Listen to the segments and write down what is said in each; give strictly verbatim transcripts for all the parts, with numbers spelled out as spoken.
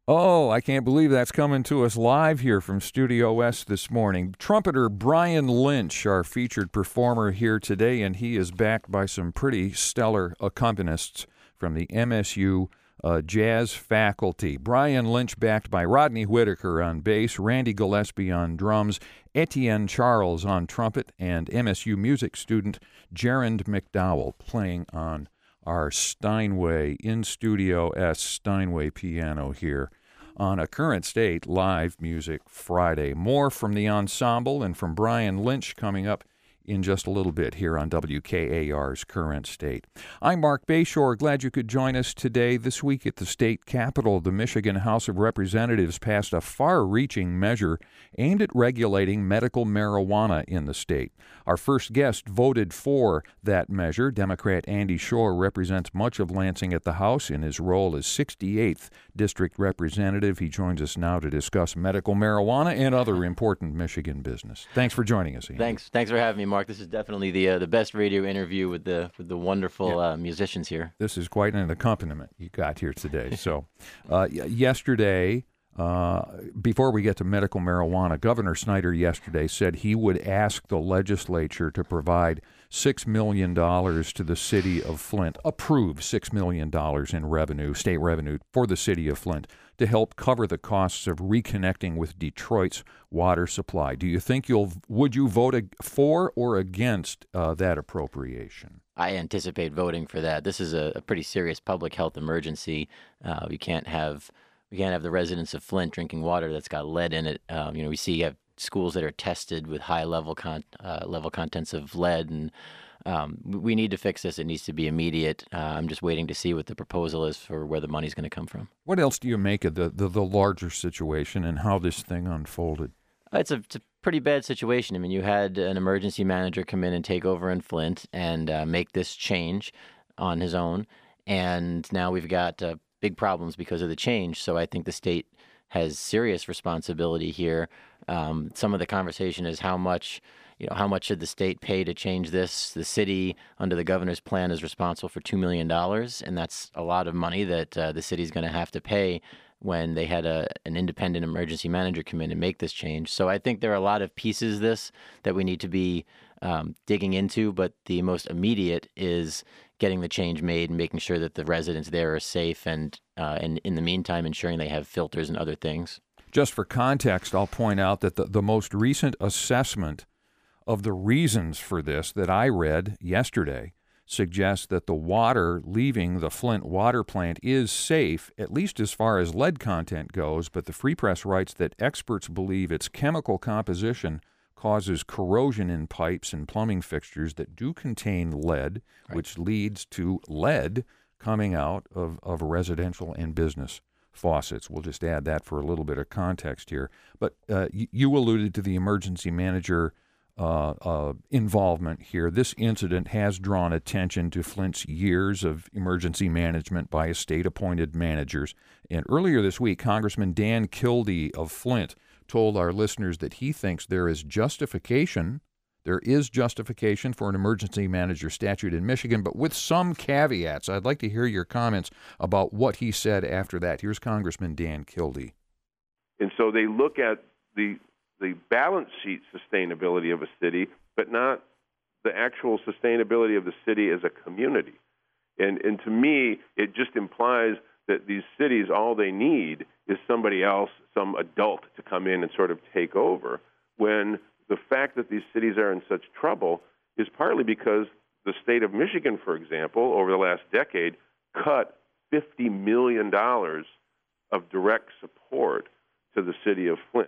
Oh, I can't believe that's coming to us live here from Studio S this morning. Trumpeter Brian Lynch, our featured performer here today, and he is backed by some pretty stellar accompanists from the M S U uh, jazz faculty. Brian Lynch backed by Rodney Whitaker on bass, Randy Gillespie on drums, Etienne Charles on trumpet, and M S U music student Gerard McDowell playing on our Steinway in Studio S Steinway piano here on A Current State Live Music Friday. More from the ensemble and from Brian Lynch coming up in just a little bit here on W K A R's Current State. I'm Mark Bayshore. Glad you could join us today. This week at the state capitol, the Michigan House of Representatives passed a far-reaching measure aimed at regulating medical marijuana in the state. Our first guest voted for that measure. Democrat Andy Shore represents much of Lansing at the House in his role as sixty-eighth District Representative. He joins us now to discuss medical marijuana and other important Michigan business. Thanks for joining us, Andy. Thanks. Thanks for having me, Mark. This is definitely the uh, the best radio interview with the with the wonderful yeah. uh, musicians here. This is quite an accompaniment you got here today. So, uh, y- yesterday, uh, before we get to medical marijuana, Governor Snyder yesterday said he would ask the legislature to provide six million dollars to the city of Flint, approve six million dollars in revenue, state revenue, for the city of Flint to help cover the costs of reconnecting with Detroit's water supply. Do you think you'll, would you vote for or against uh, that appropriation? I anticipate voting for that. This is a, a pretty serious public health emergency. Uh, we can't have we can't have the residents of Flint drinking water that's got lead in it. Um, you know, we see you have schools that are tested with high level con- uh, level contents of lead, and um, we need to fix this. It needs to be immediate. Uh, I'm just waiting to see what the proposal is for where the money's going to come from. What else do you make of the, the, the larger situation and how this thing unfolded? It's a, it's a pretty bad situation. I mean, you had an emergency manager come in and take over in Flint and uh, make this change on his own, and now we've got uh, big problems because of the change. So I think the state has serious responsibility here. Um, some of the conversation is how much, you know, how much should the state pay to change this? The city, under the governor's plan, is responsible for two million dollars, and that's a lot of money that uh, the city's going to have to pay when they had a an independent emergency manager come in and make this change. So I think there are a lot of pieces this that we need to be um, digging into, but the most immediate is getting the change made and making sure that the residents there are safe, and uh, and in the meantime ensuring they have filters and other things. Just for context, I'll point out that the, the most recent assessment of the reasons for this that I read yesterday suggests that the water leaving the Flint water plant is safe, at least as far as lead content goes, but the Free Press writes that experts believe its chemical composition causes corrosion in pipes and plumbing fixtures that do contain lead, right, which leads to lead coming out of, of residential and business faucets. We'll just add that for a little bit of context here. But uh, you, you alluded to the emergency manager uh, uh, involvement here. This incident has drawn attention to Flint's years of emergency management by state-appointed managers. And earlier this week, Congressman Dan Kildee of Flint told our listeners that he thinks there is justification There is justification for an emergency manager statute in Michigan, but with some caveats. I'd like to hear your comments about what he said after that. Here's Congressman Dan Kildee. And so they look at the the balance sheet sustainability of a city, but not the actual sustainability of the city as a community. And and to me, it just implies that these cities, all they need is somebody else, some adult, to come in and sort of take over, when the fact that these cities are in such trouble is partly because the state of Michigan, for example, over the last decade, cut fifty million dollars of direct support to the city of Flint.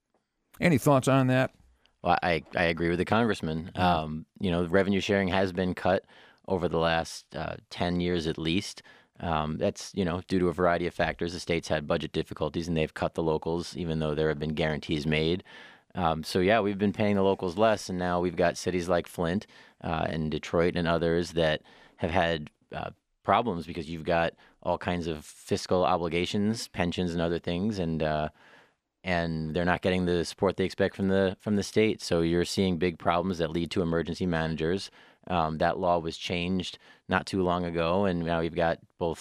Any thoughts on that? Well, I, I agree with the congressman. Um, you know, revenue sharing has been cut over the last uh, ten years at least. Um, that's, you know, due to a variety of factors. The state's had budget difficulties, and they've cut the locals, even though there have been guarantees made. Um, so, yeah, we've been paying the locals less, and now we've got cities like Flint uh, and Detroit and others that have had uh, problems because you've got all kinds of fiscal obligations, pensions and other things, and uh, and they're not getting the support they expect from the from the state. So you're seeing big problems that lead to emergency managers. Um, that law was changed not too long ago, and now we've got both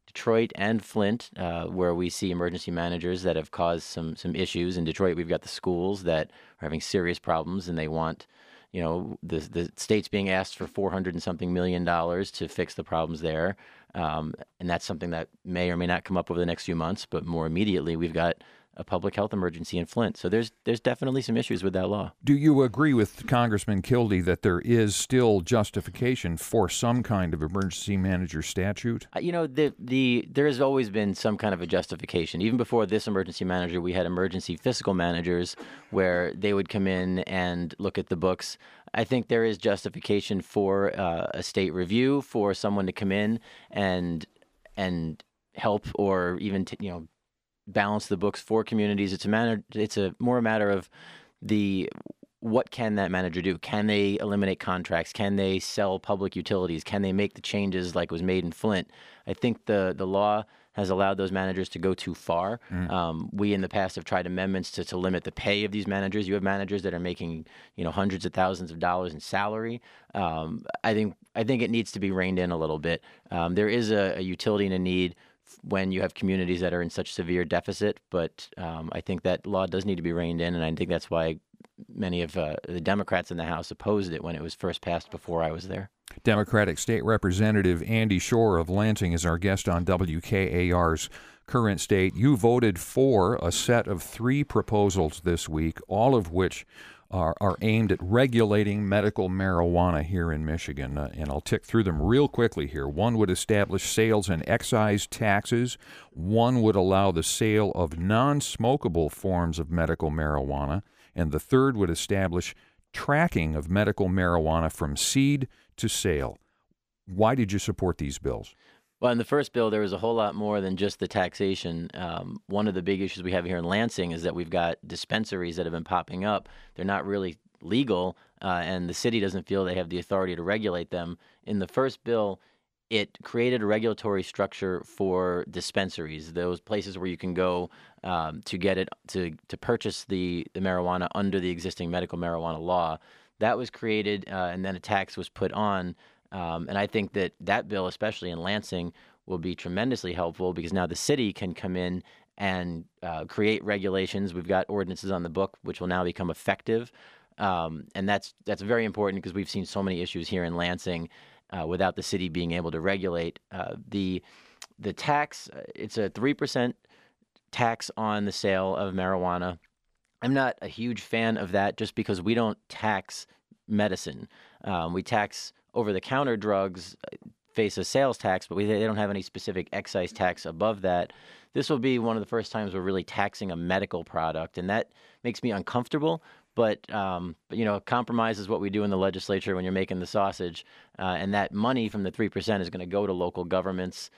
Detroit and Flint, uh, where we see emergency managers that have caused some some issues. In Detroit, we've got the schools that are having serious problems, and they want, you know, the the state's being asked for four hundred and something million dollars to fix the problems there, um, and that's something that may or may not come up over the next few months. But more immediately, we've got a public health emergency in Flint. So there's there's definitely some issues with that law. Do you agree with Congressman Kildee that there is still justification for some kind of emergency manager statute? Uh, You know, the the there has always been some kind of a justification. Even before this emergency manager, we had emergency fiscal managers where they would come in and look at the books. I think there is justification for uh, a state review, for someone to come in and and help, or even t- you know balance the books for communities. It's a matter. It's a more a matter of the what can that manager do? Can they eliminate contracts? Can they sell public utilities? Can they make the changes like was made in Flint? I think the the law has allowed those managers to go too far. Mm. Um, we in the past have tried amendments to, to limit the pay of these managers. You have managers that are making you know hundreds of thousands of dollars in salary. Um, I think I think it needs to be reined in a little bit. Um, there is a, a utility and a need when you have communities that are in such severe deficit, but um, I think that law does need to be reined in, and I think that's why many of uh, the Democrats in the House opposed it when it was first passed before I was there. Democratic State Representative Andy Shore of Lansing is our guest on W K A R's Current State. You voted for a set of three proposals this week, all of which are, are aimed at regulating medical marijuana here in Michigan. Uh, and I'll tick through them real quickly here. One would establish sales and excise taxes. One would allow the sale of non-smokable forms of medical marijuana. And the third would establish tracking of medical marijuana from seed to sale. Why did you support these bills? Well, in the first bill, there was a whole lot more than just the taxation. Um, one of the big issues we have here in Lansing is that we've got dispensaries that have been popping up. They're not really legal, uh, and the city doesn't feel they have the authority to regulate them. In the first bill, it created a regulatory structure for dispensaries, those places where you can go um, to get it, to, to purchase the, the marijuana under the existing medical marijuana law. That was created, uh, and then a tax was put on. Um, and I think that that bill, especially in Lansing, will be tremendously helpful because now the city can come in and uh, create regulations. We've got ordinances on the book which will now become effective. Um, and that's that's very important because we've seen so many issues here in Lansing uh, without the city being able to regulate. Uh, the the tax, it's a three percent tax on the sale of marijuana. I'm not a huge fan of that just because we don't tax medicine. Um, we tax over-the-counter drugs face a sales tax, but we, they don't have any specific excise tax above that. This will be one of the first times we're really taxing a medical product, and that makes me uncomfortable. But, um, but you know, compromise is what we do in the legislature when you're making the sausage, uh, and that money from the three percent is going to go to local governments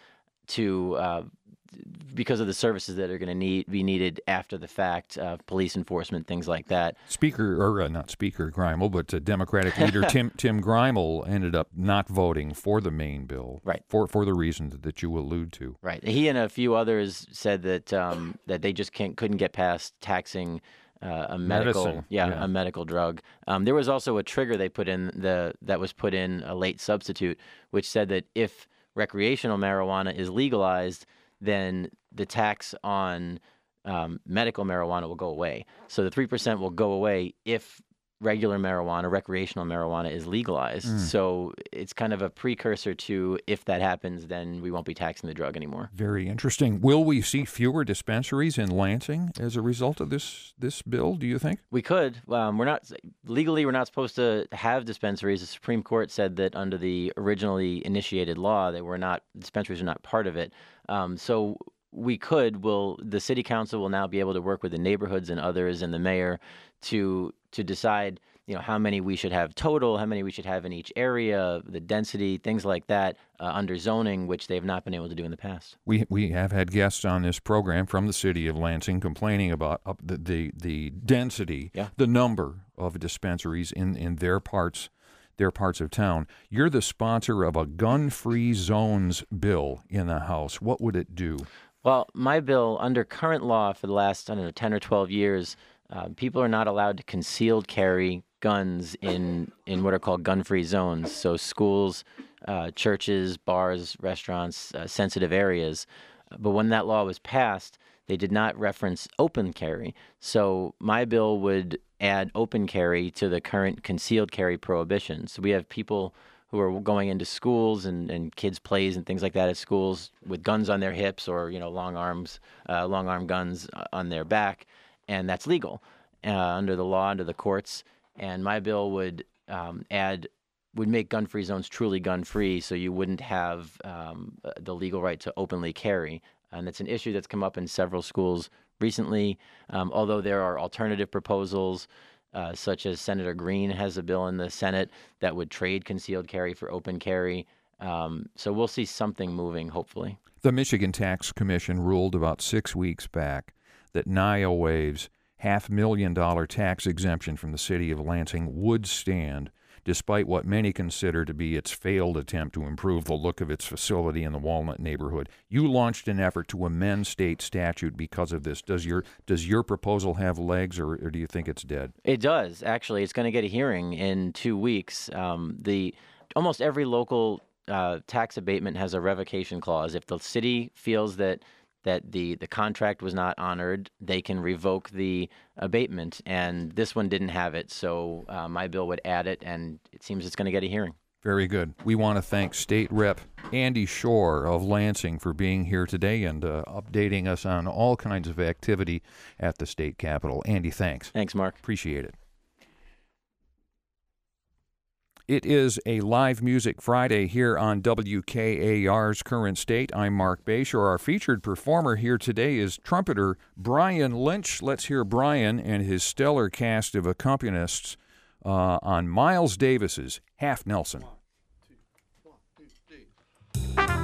to uh, because of the services that are going to need be needed after the fact, uh, police enforcement, things like that. Speaker, or uh, not Speaker Grimel, but uh, Democratic leader Tim Tim Grimel ended up not voting for the main bill, right? For for the reasons that you allude to, right? He and a few others said that um, that they just can't couldn't get past taxing uh, a medical, Medicine. yeah, yeah, a medical drug. Um, there was also a trigger they put in the that was put in a late substitute, which said that if recreational marijuana is legalized, then the tax on um, medical marijuana will go away. So the three percent will go away if regular marijuana, recreational marijuana is legalized. Mm. So it's kind of a precursor to if that happens, then we won't be taxing the drug anymore. Very interesting. Will we see fewer dispensaries in Lansing as a result of this this bill, do you think? We could. Um, we're not legally, we're not supposed to have dispensaries. The Supreme Court said that under the originally initiated law that we're not, dispensaries are not part of it. Um, so we could, will the city council will now be able to work with the neighborhoods and others and the mayor to to decide, you know, how many we should have total, how many we should have in each area, the density, things like that, uh, under zoning, which they have not been able to do in the past. We we have had guests on this program from the city of Lansing complaining about uh, the, the the density, yeah. the number of dispensaries in, in their parts their parts of town. You're the sponsor of a gun-free zones bill in the House. What would it do? Well, my bill, under current law for the last, I don't know, ten or twelve years, uh, people are not allowed to concealed carry guns in, in what are called gun-free zones. So schools, uh, churches, bars, restaurants, uh, sensitive areas. But when that law was passed, they did not reference open carry. So my bill would add open carry to the current concealed carry prohibition. So we have people who are going into schools and, and kids' plays and things like that at schools with guns on their hips or, you know, long arms, uh, long arm guns on their back, and that's legal uh, under the law, under the courts. And my bill would um, add, would make gun-free zones truly gun-free, so you wouldn't have um, the legal right to openly carry. And it's an issue that's come up in several schools recently, um, although there are alternative proposals. Uh, such as Senator Green has a bill in the Senate that would trade concealed carry for open carry. Um, so we'll see something moving, hopefully. The Michigan Tax Commission ruled about six weeks back that Niowave's half million dollar tax exemption from the city of Lansing would stand, despite what many consider to be its failed attempt to improve the look of its facility in the Walnut neighborhood. You launched an effort to amend state statute because of this. Does your does your proposal have legs, or, or do you think it's dead? It does, actually. It's going to get a hearing in two weeks. Um, the almost every local uh, tax abatement has a revocation clause. If the city feels that that the, the contract was not honored, they can revoke the abatement, and this one didn't have it, so uh, my bill would add it, and it seems it's going to get a hearing. Very good. We want to thank State Rep Andy Shore of Lansing for being here today and uh, updating us on all kinds of activity at the state capitol. Andy, thanks. Thanks, Mark. Appreciate it. It is a live music Friday here on W K A R's Current State. I'm Mark Bayshore. Our featured performer here today is trumpeter Brian Lynch. Let's hear Brian and his stellar cast of accompanists uh, on Miles Davis's Half Nelson. One, two, one, two, three.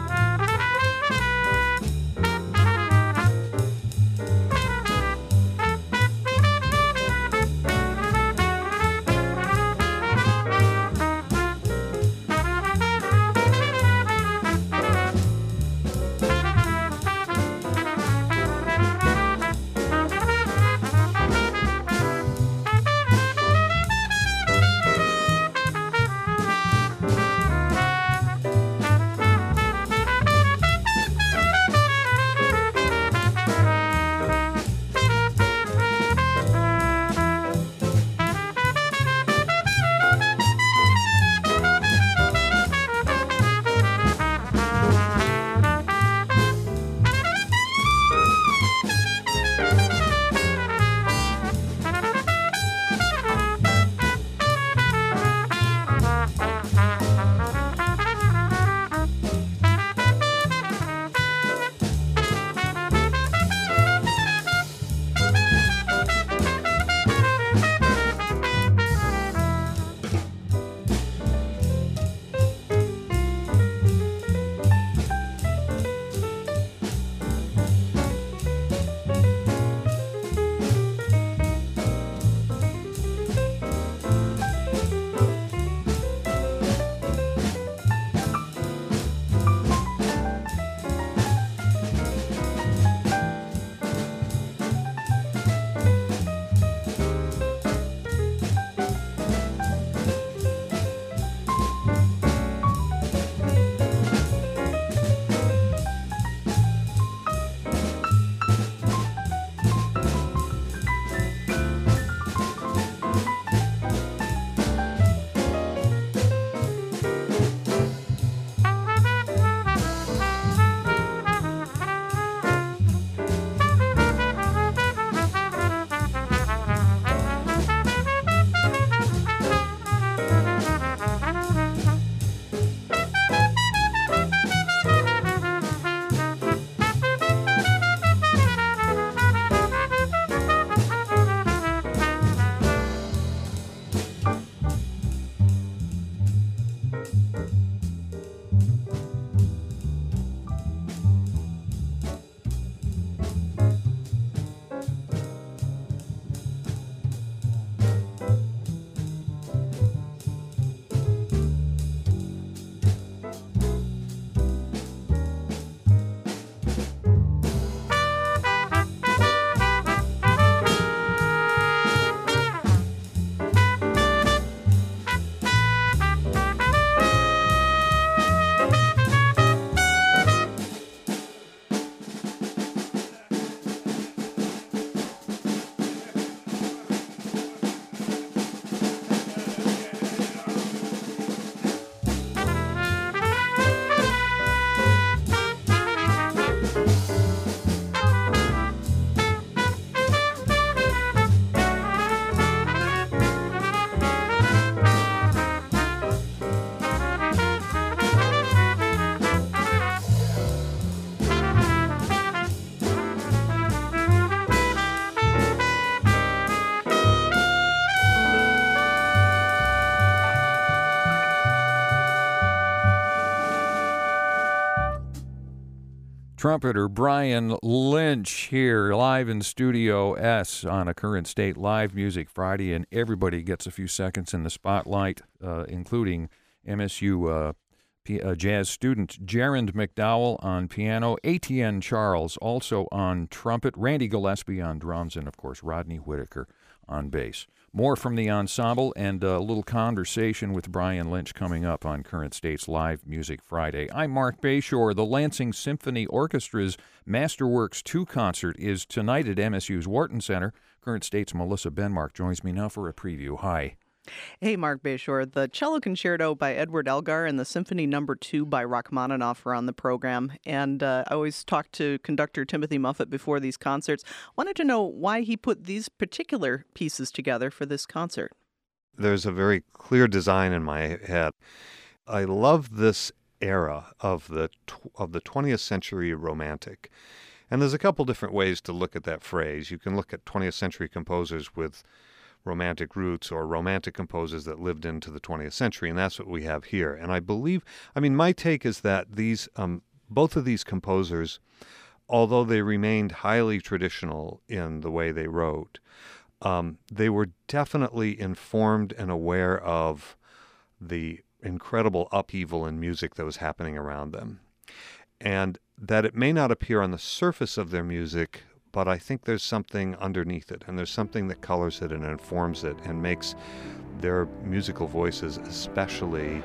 Trumpeter Brian Lynch here live in Studio S on a Current State Live Music Friday, and everybody gets a few seconds in the spotlight, uh, including M S U uh, P- uh, jazz student Gerard McDowell on piano, A T N Charles also on trumpet, Randy Gillespie on drums, and of course Rodney Whitaker on bass. More from the ensemble and a little conversation with Brian Lynch coming up on Current State's Live Music Friday. I'm Mark Bayshore. The Lansing Symphony Orchestra's Masterworks two concert is tonight at M S U's Wharton Center. Current State's Melissa Benmark joins me now for a preview. Hi. Hey, Mark Bayshore. The Cello Concerto by Edward Elgar and the Symphony Number Two by Rachmaninoff are on the program. And uh, I always talk to conductor Timothy Muffet before these concerts. Wanted to know why he put these particular pieces together for this concert. There's a very clear design in my head. I love this era of the tw- of the twentieth century romantic. And there's a couple different ways to look at that phrase. You can look at twentieth century composers with romantic roots or romantic composers that lived into the twentieth century, and that's what we have here. And I believe, I mean, my take is that these, um, both of these composers, although they remained highly traditional in the way they wrote, um, they were definitely informed and aware of the incredible upheaval in music that was happening around them. And that it may not appear on the surface of their music, but I think there's something underneath it, and there's something that colors it and informs it and makes their musical voices especially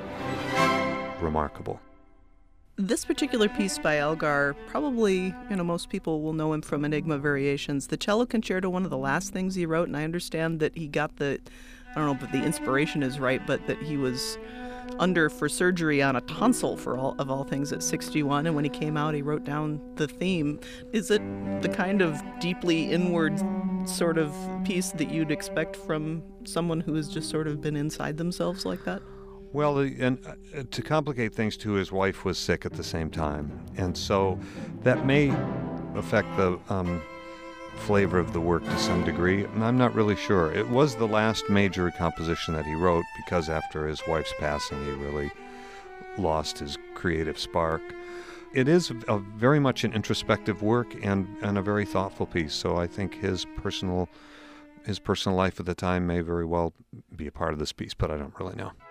remarkable. This particular piece by Elgar, probably, you know, most people will know him from Enigma Variations. The Cello Concerto, one of the last things he wrote, and I understand that he got the, I don't know if the inspiration is right, but that he was under for surgery on a tonsil for all of all things at sixty-one, and when he came out he wrote down the theme. Is it the kind of deeply inward sort of piece that you'd expect from someone who has just sort of been inside themselves like that? Well, and uh, to complicate things too, his wife was sick at the same time, and so that may affect the um, flavor of the work to some degree. I'm not really sure. It was the last major composition that he wrote because after his wife's passing, he really lost his creative spark. It is a very much an introspective work and, and a very thoughtful piece. So I think his personal his personal life at the time may very well be a part of this piece, but I don't really know.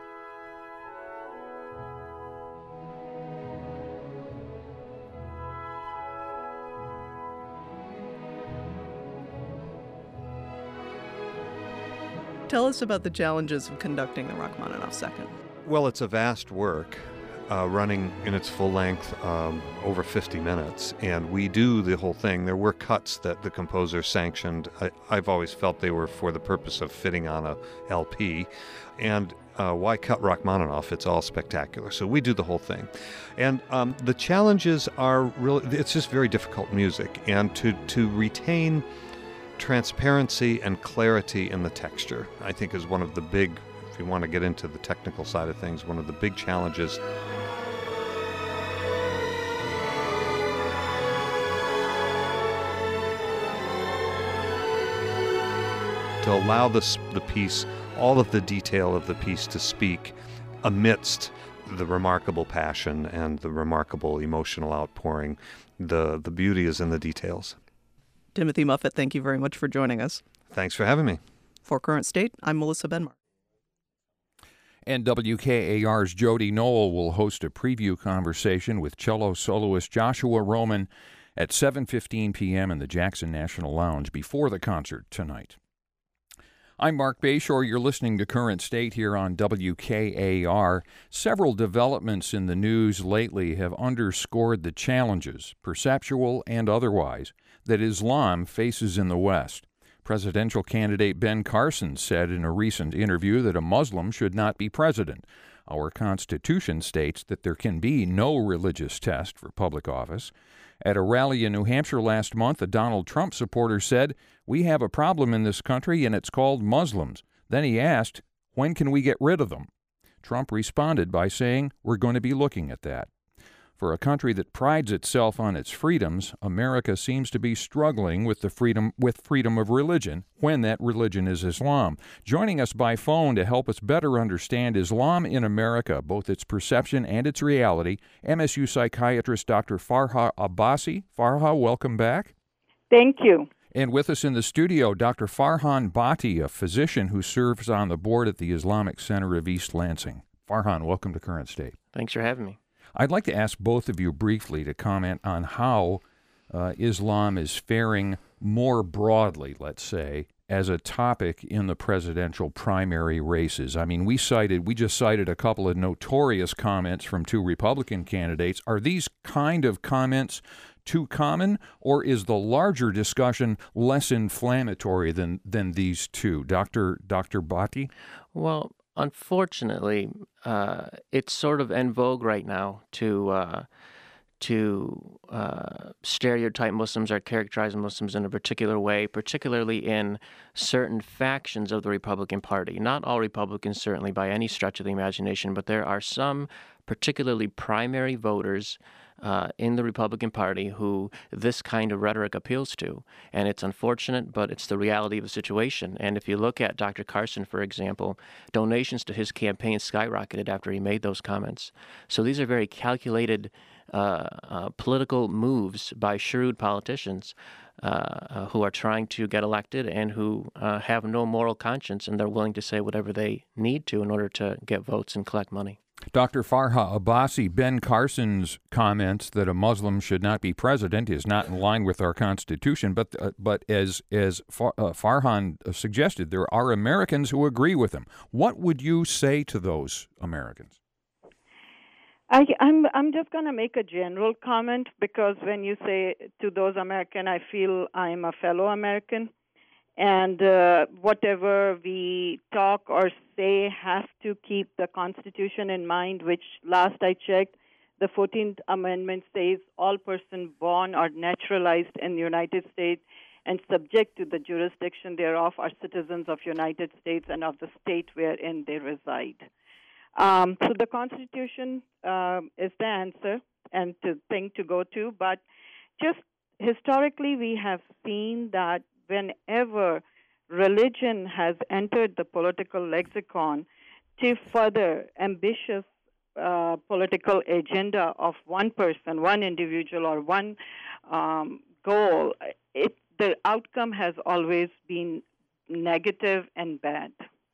Tell us about the challenges of conducting the Rachmaninoff Second. Well, it's a vast work, uh, running in its full length um, over fifty minutes, and we do the whole thing. There were cuts that the composer sanctioned. I, I've always felt they were for the purpose of fitting on a L P, and uh, why cut Rachmaninoff? It's all spectacular. So we do the whole thing, and um, the challenges are really. It's just very difficult music, and to to retain transparency and clarity in the texture, I think, is one of the big, if you want to get into the technical side of things, one of the big challenges. To allow this, the piece, all of the detail of the piece to speak amidst the remarkable passion and the remarkable emotional outpouring. The, the beauty is in the details. Timothy Muffet, thank you very much for joining us. Thanks for having me. For Current State, I'm Melissa Benmark. And W K A R's Jody Knoll will host a preview conversation with cello soloist Joshua Roman at seven fifteen p.m. in the Jackson National Lounge before the concert tonight. I'm Mark Bayshore. You're listening to Current State here on W K A R. Several developments in the news lately have underscored the challenges, perceptual and otherwise, that Islam faces in the West. Presidential candidate Ben Carson said in a recent interview that a Muslim should not be president. Our Constitution states that there can be no religious test for public office. At a rally in New Hampshire last month, a Donald Trump supporter said, "We have a problem in this country and it's called Muslims." Then he asked, "When can we get rid of them?" Trump responded by saying, "We're going to be looking at that." For a country that prides itself on its freedoms, America seems to be struggling with the freedom with freedom of religion when that religion is Islam. Joining us by phone to help us better understand Islam in America, both its perception and its reality, M S U psychiatrist Doctor Farha Abbasi. Farha, welcome back. Thank you. And with us in the studio, Doctor Farhan Bhatti, a physician who serves on the board at the Islamic Center of East Lansing. Farhan, welcome to Current State. Thanks for having me. I'd like to ask both of you briefly to comment on how uh, Islam is faring more broadly, let's say, as a topic in the presidential primary races. I mean, we cited, we just cited a couple of notorious comments from two Republican candidates. Are these kind of comments too common, or is the larger discussion less inflammatory than than these two? Doctor Doctor Bhatti? Well, unfortunately, uh, it's sort of en vogue right now to uh, to uh, stereotype Muslims or characterize Muslims in a particular way, particularly in certain factions of the Republican Party. Not all Republicans, certainly, by any stretch of the imagination, but there are some particularly primary voters Uh, in the Republican Party who this kind of rhetoric appeals to. And it's unfortunate, but it's the reality of the situation. And if you look at Doctor Carson, for example, donations to his campaign skyrocketed after he made those comments. So these are very calculated uh, uh, political moves by shrewd politicians uh, uh, who are trying to get elected and who uh, have no moral conscience, and they're willing to say whatever they need to in order to get votes and collect money. Doctor Farha Abbasi, Ben Carson's comments that a Muslim should not be president is not in line with our Constitution, but uh, but as as Far, uh, Farhan suggested, there are Americans who agree with him. What would you say to those Americans? I, I'm I'm just going to make a general comment, because when you say to those American, I feel I'm a fellow American. And uh, whatever we talk or say has to keep the Constitution in mind, which last I checked, the fourteenth Amendment says all persons born or naturalized in the United States and subject to the jurisdiction thereof are citizens of the United States and of the state wherein they reside. Um, so the Constitution uh, is the answer and the thing to go to. But just historically, we have seen that whenever religion has entered the political lexicon to further ambitious uh, political agenda of one person, one individual, or one um, goal, it, the outcome has always been negative and bad.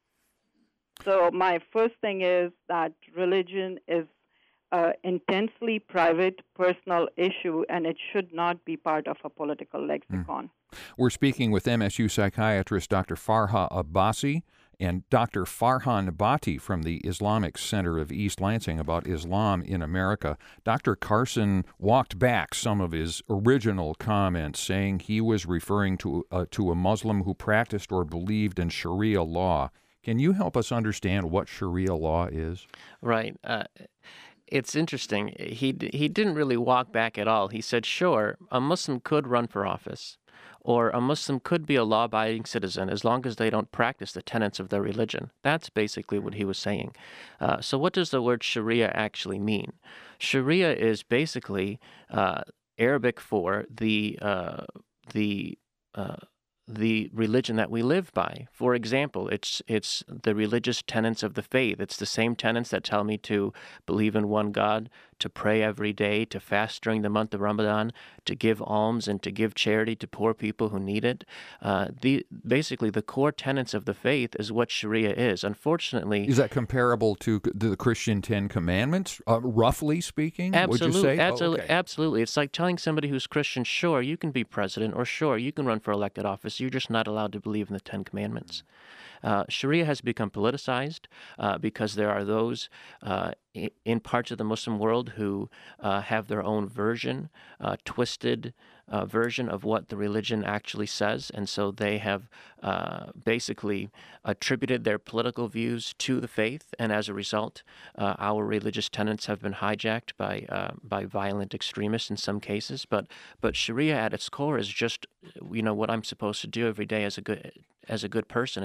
So my first thing is that religion is an intensely private, personal issue, and it should not be part of a political lexicon. Mm. We're speaking with M S U psychiatrist Doctor Farha Abbasi and Doctor Farhan Bhatti from the Islamic Center of East Lansing about Islam in America. Doctor Carson walked back some of his original comments, saying he was referring to uh, to a Muslim who practiced or believed in Sharia law. Can you help us understand what Sharia law is? Right. Uh, It's interesting. He he didn't really walk back at all. He said, sure, a Muslim could run for office, or a Muslim could be a law-abiding citizen as long as they don't practice the tenets of their religion. That's basically what he was saying. Uh, so what does the word Sharia actually mean? Sharia is basically uh, Arabic for the uh, the uh, the religion that we live by. For example, it's it's the religious tenets of the faith. It's the same tenets that tell me to believe in one God, to pray every day, to fast during the month of Ramadan, to give alms and to give charity to poor people who need it. Uh, the basically the core tenets of the faith is what Sharia is. Unfortunately, is that comparable to the Christian Ten Commandments, uh, roughly speaking? Absolutely, would you say? absolutely, oh, okay. absolutely. It's like telling somebody who's Christian, sure, you can be president, or sure, you can run for elected office. You're just not allowed to believe in the Ten Commandments. Uh, Sharia has become politicized uh, because there are those uh, in parts of the Muslim world who uh, have their own version, uh, twisted uh, version of what the religion actually says, and so they have uh, basically attributed their political views to the faith, and as a result, uh, our religious tenets have been hijacked by uh, by violent extremists in some cases. But but Sharia at its core is just, you know, what I'm supposed to do every day as a good as a good person. It's what guides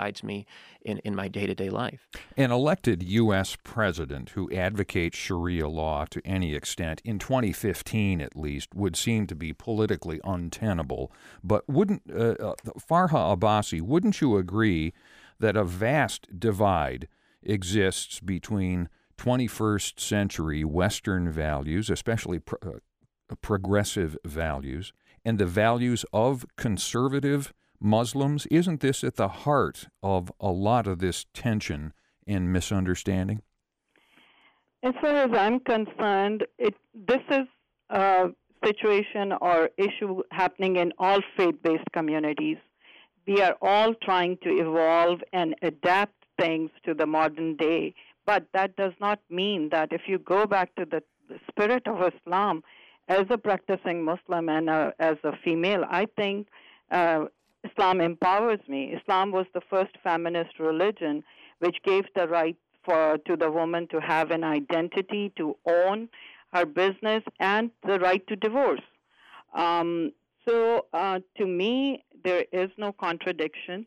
guides me in, in my day-to-day life. An elected U S president who advocates Sharia law to any extent, in twenty fifteen at least, would seem to be politically untenable. But wouldn't, uh, uh, Farha Abbasi, wouldn't you agree that a vast divide exists between twenty-first century Western values, especially pro- uh, progressive values, and the values of conservative Muslims? Isn't this at the heart of a lot of this tension and misunderstanding? As far as I'm concerned, it, this is a situation or issue happening in all faith-based communities. We are all trying to evolve and adapt things to the modern day, but that does not mean that if you go back to the, the spirit of Islam, as a practicing Muslim and a, as a female, I think uh, Islam empowers me. Islam was the first feminist religion which gave the right for to the woman to have an identity, to own her business, and the right to divorce. Um, so uh, to me, there is no contradiction.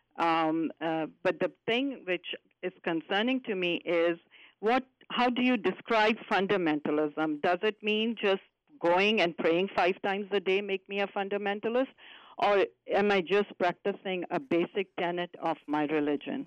Um, uh, but the thing which is concerning to me is what? How do you describe fundamentalism? Does it mean just going and praying five times a day make me a fundamentalist? Or am I just practicing a basic tenet of my religion?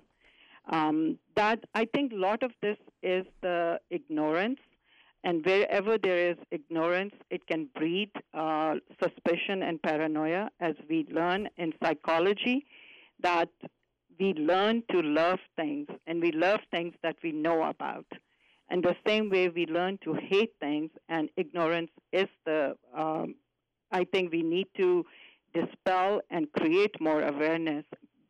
Um, that I think a lot of this is the ignorance, and wherever there is ignorance, it can breed uh, suspicion and paranoia, as we learn in psychology, that we learn to love things, and we love things that we know about. And the same way we learn to hate things, and ignorance is the, um, I think we need to dispel and create more awareness.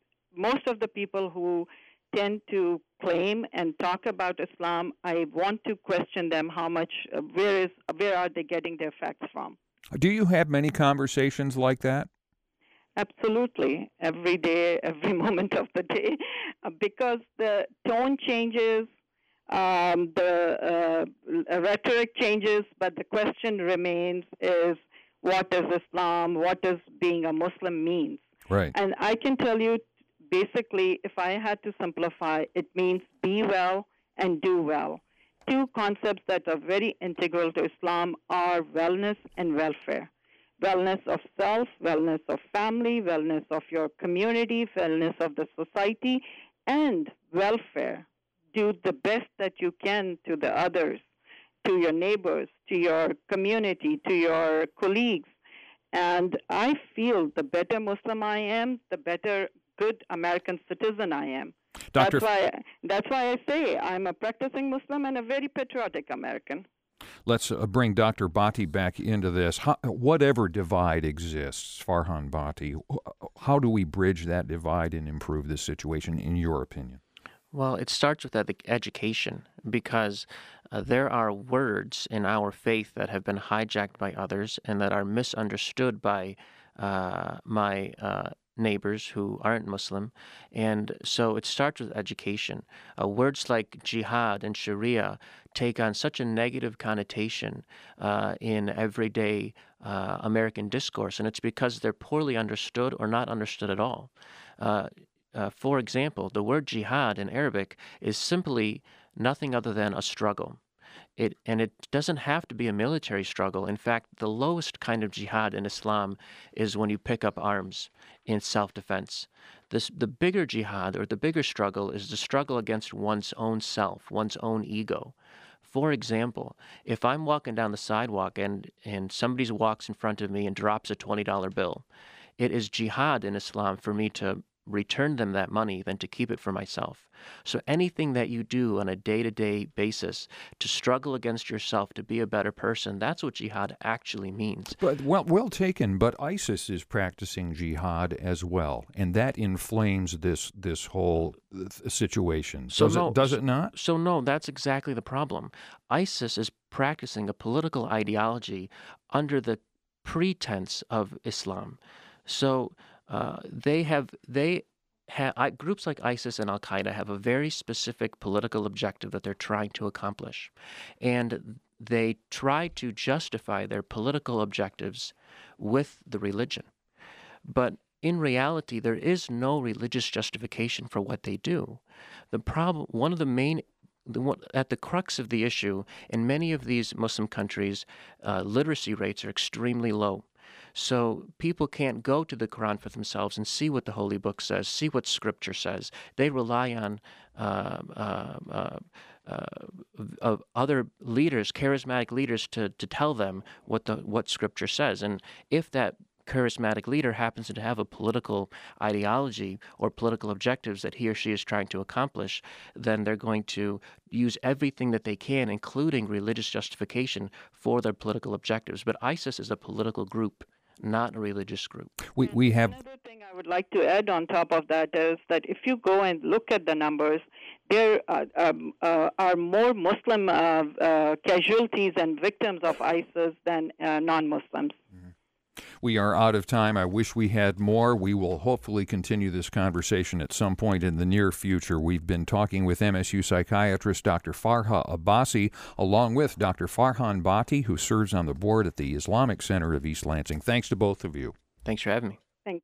Most of the people who tend to claim and talk about Islam, I want to question them how much, uh, where is, where are they getting their facts from? Do you have many conversations like that? Absolutely, every day, every moment of the day, uh, because the tone changes, um, the uh, rhetoric changes, but the question remains is, what is Islam? What does being a Muslim means? Right. And I can tell you, basically, if I had to simplify, it means be well and do well. Two concepts that are very integral to Islam are wellness and welfare. Wellness of self, wellness of family, wellness of your community, wellness of the society, and welfare. Do the best that you can to the others, to your neighbors, to your community, to your colleagues. And I feel the better Muslim I am, the better good American citizen I am. Doctor That's why, that's why I say I'm a practicing Muslim and a very patriotic American. Let's uh, bring Doctor Bhatti back into this. How, whatever divide exists, Farhan Bhatti, how do we bridge that divide and improve this situation, in your opinion? Well, it starts with ed- education, because uh, there are words in our faith that have been hijacked by others and that are misunderstood by uh, my uh, neighbors who aren't Muslim. And so it starts with education. Uh, words like jihad and Sharia take on such a negative connotation uh, in everyday uh, American discourse, and it's because they're poorly understood or not understood at all. Uh, Uh, for example, the word jihad in Arabic is simply nothing other than a struggle. It, and it doesn't have to be a military struggle. In fact, the lowest kind of jihad in Islam is when you pick up arms in self-defense. This, the bigger jihad, or the bigger struggle, is the struggle against one's own self, one's own ego. For example, if I'm walking down the sidewalk and, and somebody walks in front of me and drops a twenty dollar bill, it is jihad in Islam for me to return them that money than to keep it for myself. So anything that you do on a day-to-day basis to struggle against yourself to be a better person, that's what jihad actually means. But well, well taken. But ISIS is practicing jihad as well, and that inflames this this whole situation. So does no, it? Does it not? So no, that's exactly the problem. ISIS is practicing a political ideology under the pretense of Islam. So Uh, they have they have I, groups like ISIS and Al Qaeda have a very specific political objective that they're trying to accomplish, and they try to justify their political objectives with the religion. But in reality, there is no religious justification for what they do. The problem, one of the main, the one, at the crux of the issue, in many of these Muslim countries, uh, literacy rates are extremely low. So people can't go to the Quran for themselves and see what the Holy Book says, see what Scripture says. They rely on uh, uh, uh, uh, uh, other leaders, charismatic leaders, to to tell them what the what Scripture says. And if that charismatic leader happens to have a political ideology or political objectives that he or she is trying to accomplish, then they're going to use everything that they can, including religious justification, for their political objectives. But ISIS is a political group, not a religious group. We, we have... Another thing I would like to add on top of that is that if you go and look at the numbers, there uh, um, uh, are more Muslim uh, uh, casualties and victims of ISIS than uh, non-Muslims. We are out of time. I wish we had more. We will hopefully continue this conversation at some point in the near future. We've been talking with M S U psychiatrist Doctor Farha Abbasi, along with Doctor Farhan Bhatti, who serves on the board at the Islamic Center of East Lansing. Thanks to both of you. Thanks for having me. Thank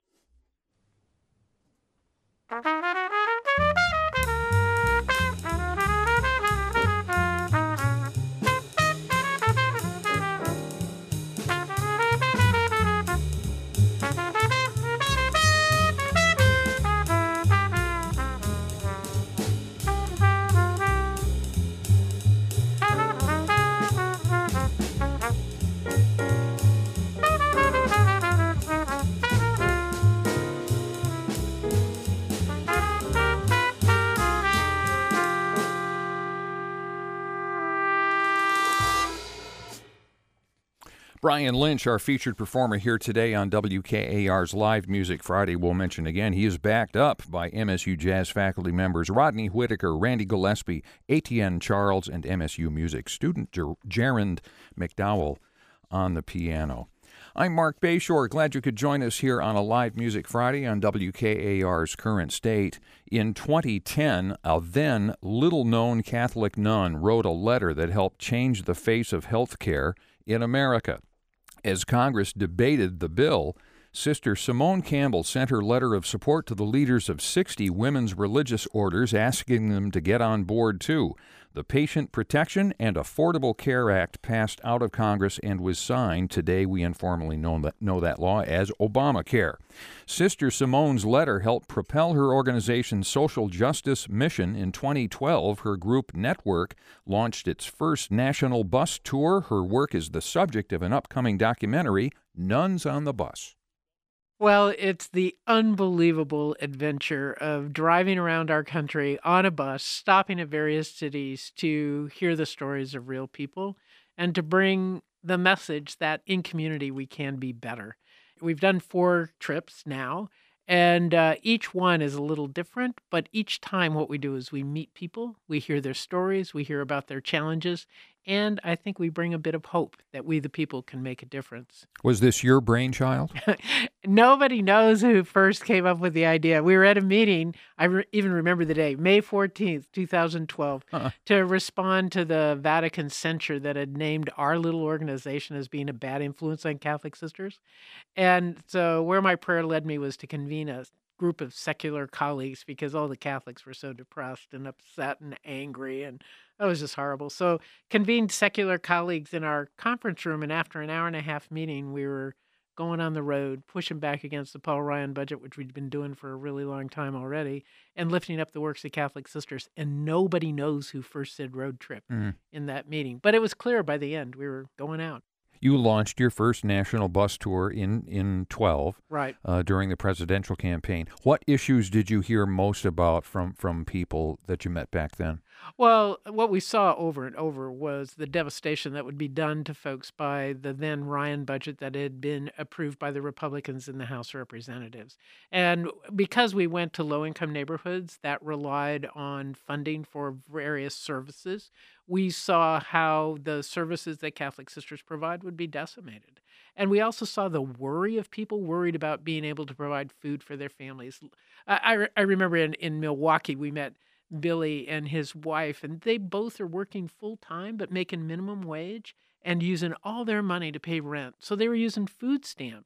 Brian Lynch, our featured performer here today on W K A R's Live Music Friday. We'll mention again, he is backed up by M S U Jazz faculty members Rodney Whitaker, Randy Gillespie, Etienne Charles, and M S U music student Ger- Gerard McDowell on the piano. I'm Mark Bayshore. Glad you could join us here on a Live Music Friday on W K A R's Current State. In twenty ten, a then little-known Catholic nun wrote a letter that helped change the face of health care in America. As Congress debated the bill, Sister Simone Campbell sent her letter of support to the leaders of sixty women's religious orders, asking them to get on board too. The Patient Protection and Affordable Care Act passed out of Congress and was signed. Today, we informally know that, know that law as Obamacare. Sister Simone's letter helped propel her organization's social justice mission. In twenty twelve, her group Network launched its first national bus tour. Her work is the subject of an upcoming documentary, Nuns on the Bus. Well, it's the unbelievable adventure of driving around our country on a bus, stopping at various cities to hear the stories of real people and to bring the message that in community we can be better. We've done four trips now, and uh, each one is a little different, but each time what we do is we meet people, we hear their stories, we hear about their challenges, and I think we bring a bit of hope that we, the people, can make a difference. Was this your brainchild? Nobody knows who first came up with the idea. We were at a meeting, I re- even remember the day, May fourteenth, twenty twelve, uh-uh. to respond to the Vatican censure that had named our little organization as being a bad influence on Catholic sisters. And so where my prayer led me was to convene a group of secular colleagues because all the Catholics were so depressed and upset and angry, and that was just horrible. So convened secular colleagues in our conference room, and after an hour and a half meeting, we were going on the road, pushing back against the Paul Ryan budget, which we'd been doing for a really long time already, and lifting up the works of Catholic sisters. And nobody knows who first said road trip mm. in that meeting. But it was clear by the end we were going out. You launched your first national bus tour in, in twelve, right, uh, during the presidential campaign. What issues did you hear most about from, from people that you met back then? Well, what we saw over and over was the devastation that would be done to folks by the then Ryan budget that had been approved by the Republicans in the House of Representatives. And because we went to low-income neighborhoods that relied on funding for various services, we saw how the services that Catholic sisters provide would be decimated. And we also saw the worry of people worried about being able to provide food for their families. I, I, I remember in, in Milwaukee, we met Billy and his wife, and they both are working full-time but making minimum wage and using all their money to pay rent. So they were using food stamps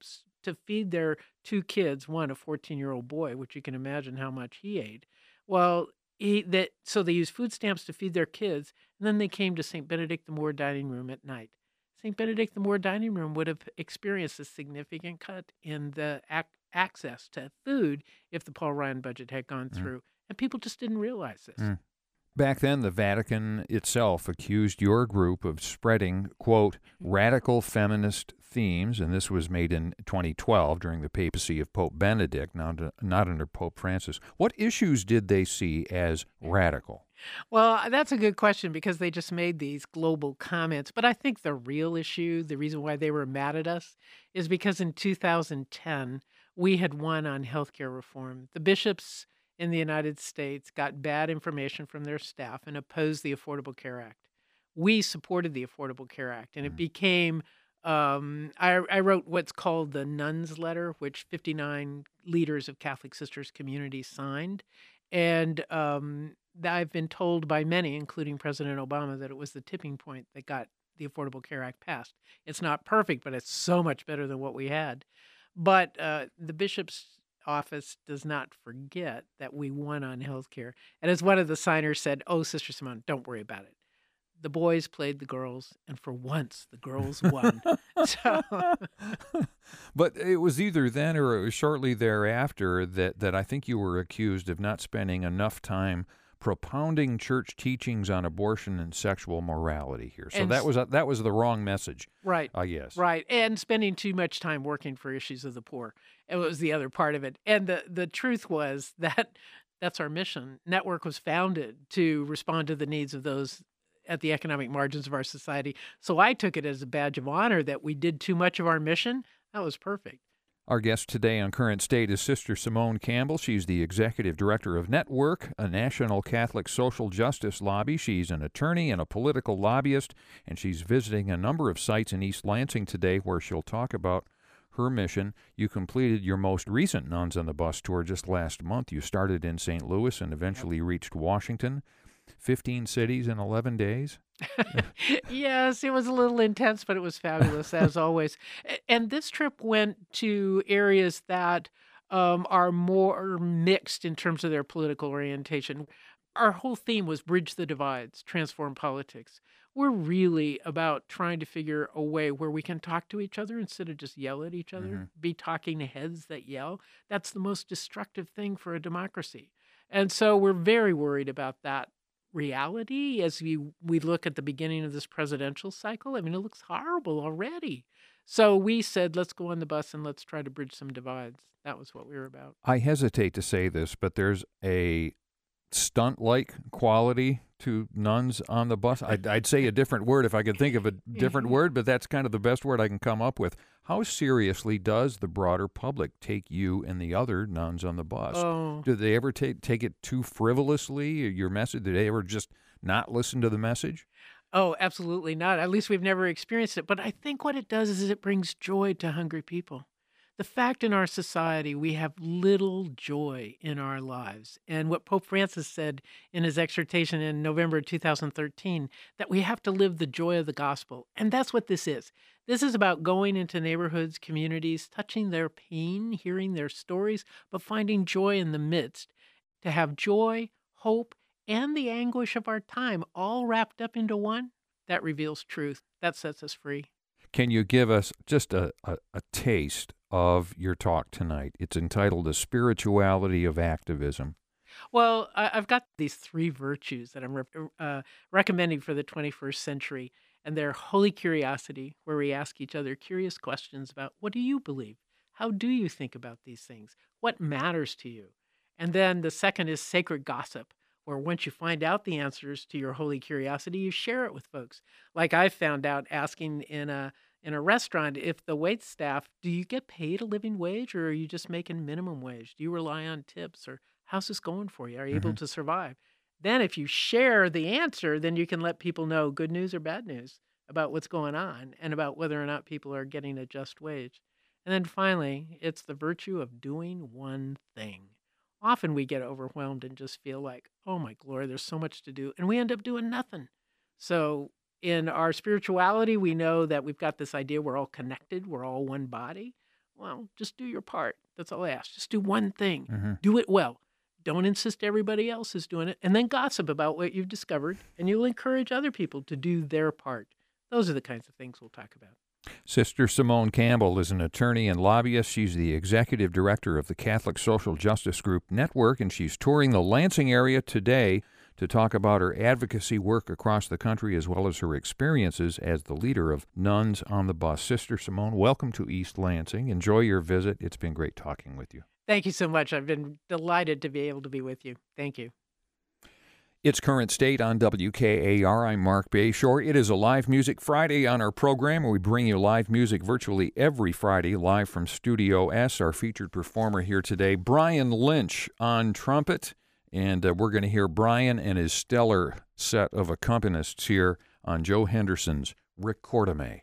to feed their two kids, one a fourteen-year-old boy, which you can imagine how much he ate. Well, he, that so they used food stamps to feed their kids, and then they came to Saint Benedict the Moor dining room at night. Saint Benedict the Moor dining room would have experienced a significant cut in the ac- access to food if the Paul Ryan budget had gone through, mm. and people just didn't realize this. Mm. Back then, the Vatican itself accused your group of spreading, quote, radical feminist themes, and this was made in twenty twelve during the papacy of Pope Benedict, not, not under Pope Francis. What issues did they see as radical? Well, that's a good question because they just made these global comments. But I think the real issue, the reason why they were mad at us, is because in two thousand ten, we had won on healthcare reform. The bishops in the United States got bad information from their staff and opposed the Affordable Care Act. We supported the Affordable Care Act, and it became, um, I, I wrote what's called the Nuns Letter, which fifty-nine leaders of Catholic Sisters communities signed. And um, I've been told by many, including President Obama, that it was the tipping point that got the Affordable Care Act passed. It's not perfect, but it's so much better than what we had. But uh, the bishop's office does not forget that we won on health care. And as one of the signers said, oh, Sister Simone, don't worry about it. The boys played the girls, and for once, the girls won. so. But it was either then or it was shortly thereafter that, that I think you were accused of not spending enough time propounding church teachings on abortion and sexual morality here. So and that was a, that was the wrong message, right? I guess. Right, and spending too much time working for issues of the poor. It was the other part of it. And the, the truth was that that's our mission. Network was founded to respond to the needs of those at the economic margins of our society. So I took it as a badge of honor that we did too much of our mission. That was perfect. Our guest today on Current State is Sister Simone Campbell. She's the executive director of Network, a national Catholic social justice lobby. She's an attorney and a political lobbyist, and she's visiting a number of sites in East Lansing today where she'll talk about her mission. You completed your most recent Nuns on the Bus tour just last month. You started in Saint Louis and eventually reached Washington. fifteen cities in eleven days? Yes, it was a little intense, but it was fabulous, as always. And this trip went to areas that um, are more mixed in terms of their political orientation. Our whole theme was Bridge the Divides, Transform Politics. We're really about trying to figure a way where we can talk to each other instead of just yell at each other, mm-hmm. be talking heads that yell. That's the most destructive thing for a democracy. And so we're very worried about that reality as we, we look at the beginning of this presidential cycle. I mean, it looks horrible already. So we said, let's go on the bus and let's try to bridge some divides. That was what we were about. I hesitate to say this, but there's a stunt-like quality to Nuns on the Bus. I'd, I'd say a different word if I could think of a different word, but that's kind of the best word I can come up with. How seriously does the broader public take you and the other nuns on the bus? Oh. Do they ever take take it too frivolously, your message? Do they ever just not listen to the message? Oh, absolutely not. At least we've never experienced it. But I think what it does is it brings joy to hungry people. The fact in our society, we have little joy in our lives. And what Pope Francis said in his exhortation in November two thousand thirteen, that we have to live the joy of the gospel. And that's what this is. This is about going into neighborhoods, communities, touching their pain, hearing their stories, but finding joy in the midst. To have joy, hope, and the anguish of our time all wrapped up into one, that reveals truth. That sets us free. Can you give us just a, a, a taste of your talk tonight? It's entitled The Spirituality of Activism. Well, I, I've got these three virtues that I'm re- uh, recommending for the twenty-first century, and they're holy curiosity, where we ask each other curious questions about what do you believe? How do you think about these things? What matters to you? And then the second is sacred gossip, where once you find out the answers to your holy curiosity, you share it with folks. Like I found out asking in a in a restaurant, if the wait staff, do you get paid a living wage or are you just making minimum wage? Do you rely on tips or how's this going for you? Are you mm-hmm. able to survive? Then if you share the answer, then you can let people know good news or bad news about what's going on and about whether or not people are getting a just wage. And then finally, it's the virtue of doing one thing. Often we get overwhelmed and just feel like, oh my glory, there's so much to do. And we end up doing nothing. So in our spirituality, we know that we've got this idea we're all connected. We're all one body. Well, just do your part. That's all I ask. Just do one thing. Mm-hmm. Do it well. Don't insist everybody else is doing it. And then gossip about what you've discovered, and you'll encourage other people to do their part. Those are the kinds of things we'll talk about. Sister Simone Campbell is an attorney and lobbyist. She's the executive director of the Catholic Social Justice Group Network, and she's touring the Lansing area today to talk about her advocacy work across the country as well as her experiences as the leader of Nuns on the Bus. Sister Simone, welcome to East Lansing. Enjoy your visit. It's been great talking with you. Thank you so much. I've been delighted to be able to be with you. Thank you. It's Current State on W K A R. I'm Mark Bayshore. It is a Live Music Friday on our program, where we bring you live music virtually every Friday, live from Studio S. Our featured performer here today, Brian Lynch on trumpet. And uh, we're going to hear Brian and his stellar set of accompanists here on Joe Henderson's Ricorda-Me.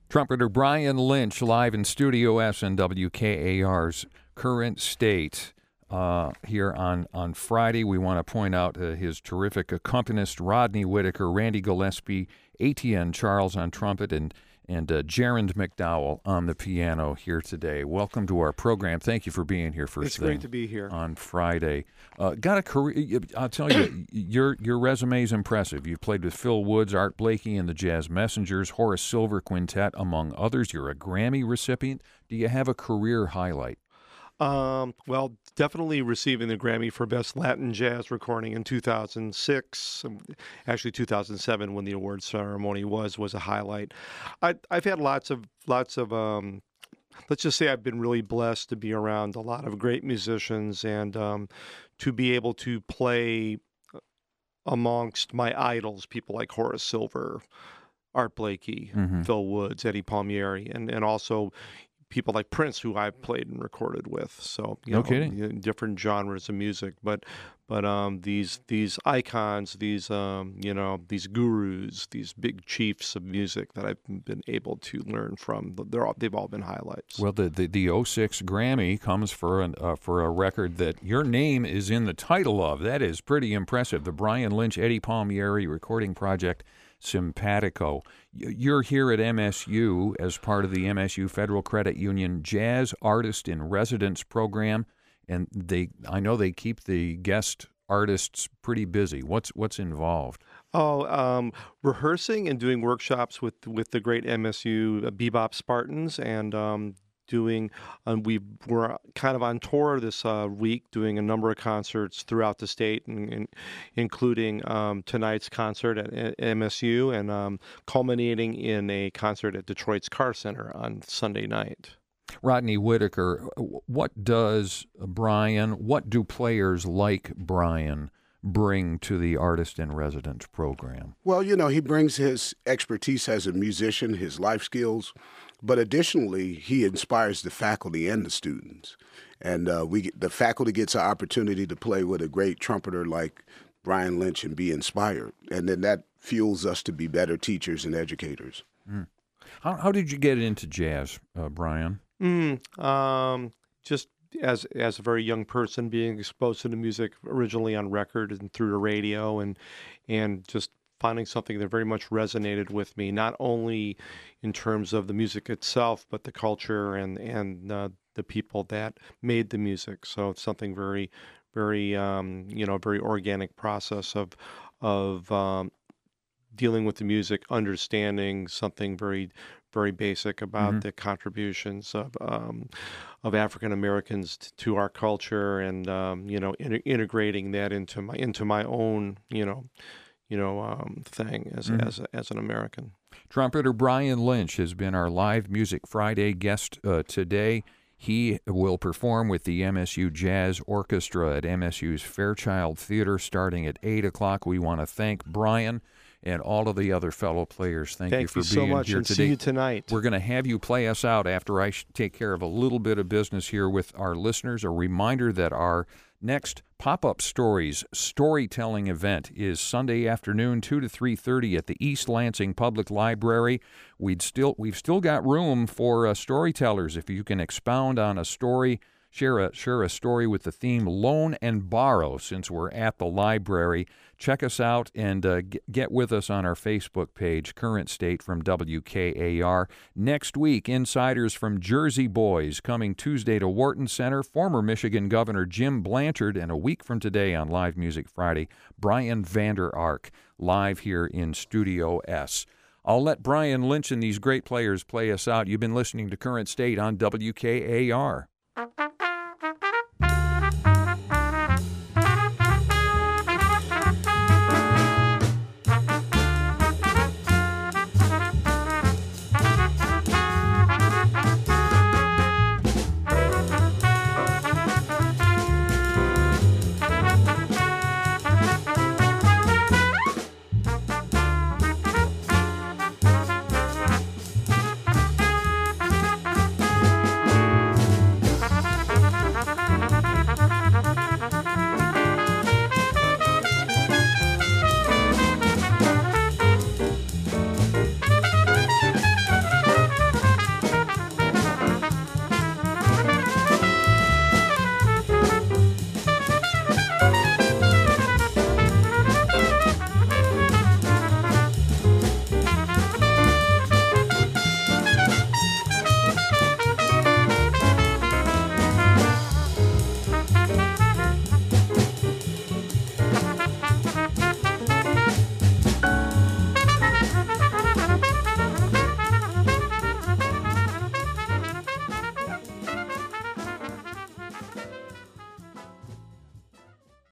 Trumpeter Brian Lynch live in Studio S and W K A R's Current State. Uh, here on, on Friday, we want to point out uh, his terrific accompanist, Rodney Whitaker, Randy Gillespie, Etienne Charles on trumpet, and and uh, Gerard McDowell on the piano here today. Welcome to our program. Thank you for being here first It's thing great to be here. on Friday. Uh, got a career, I'll tell you, your your resume is impressive. You've played with Phil Woods, Art Blakey, and the Jazz Messengers, Horace Silver Quintet, among others. You're a Grammy recipient. Do you have a career highlight? Um, well, definitely receiving the Grammy for Best Latin Jazz Recording in two thousand six, um, actually two thousand seven when the awards ceremony was, was a highlight. I, I've had lots of, lots of, um, let's just say I've been really blessed to be around a lot of great musicians and um, to be able to play amongst my idols, people like Horace Silver, Art Blakey, Mm-hmm. Phil Woods, Eddie Palmieri, and, and also people like Prince, who I've played and recorded with. So, you No know, kidding. you know, different genres of music, but but um, these these icons, these um, you know, these gurus, these big chiefs of music that I've been able to learn from. They're all, they've all been highlights. Well, the the, the oh six Grammy comes for an uh, for a record that your name is in the title of. That is pretty impressive. The Brian Lynch Eddie Palmieri recording project, Simpatico. You're here at M S U as part of the M S U Federal Credit Union Jazz Artist in Residence program, and they I know they keep the guest artists pretty busy. What's what's involved? Oh, um, rehearsing and doing workshops with with the great M S U Bebop Spartans, and um, doing. Um, we were kind of on tour this uh, week, doing a number of concerts throughout the state, and, and including um, tonight's concert at, at M S U, and um, culminating in a concert at Detroit's Carr Center on Sunday night. Rodney Whitaker, what does Brian, what do players like Brian bring to the Artist in Residence program? Well, you know, he brings his expertise as a musician, his life skills, but additionally, he inspires the faculty and the students. And uh, we get, the faculty gets an opportunity to play with a great trumpeter like Brian Lynch and be inspired. And then that fuels us to be better teachers and educators. Mm. How, how did you get into jazz, uh, Brian? Mm, um, just as as a very young person, being exposed to the music originally on record and through the radio, and and just finding something that very much resonated with me, not only in terms of the music itself, but the culture and and uh, the people that made the music. So it's something very, very um, you know, very organic process of of um, dealing with the music, understanding something very, very basic about Mm-hmm. the contributions of um, of African Americans t- to our culture, and um, you know, in- integrating that into my into my own you know, you know, um, thing as Mhm. as as an American. Trumpeter Brian Lynch has been our Live Music Friday guest uh, today. He will perform with the M S U Jazz Orchestra at M S U's Fairchild Theater starting at eight o'clock. We want to thank Brian and all of the other fellow players. Thank, Thank you for you so being much, here and today. see you tonight. We're going to have you play us out after I sh- take care of a little bit of business here with our listeners. A reminder that our next Pop-Up Stories storytelling event is Sunday afternoon, two to three thirty at the East Lansing Public Library. We'd still, we've still got room for uh, storytellers. If you can expound on a story, share a, share a story with the theme Loan and Borrow, since we're at the library. Check us out and uh, g- get with us on our Facebook page, Current State from W K A R. Next week, insiders from Jersey Boys coming Tuesday to Wharton Center. Former Michigan Governor Jim Blanchard, and a week from today on Live Music Friday, Brian Vander Ark, live here in Studio S. I'll let Brian Lynch and these great players play us out. You've been listening to Current State on W K A R.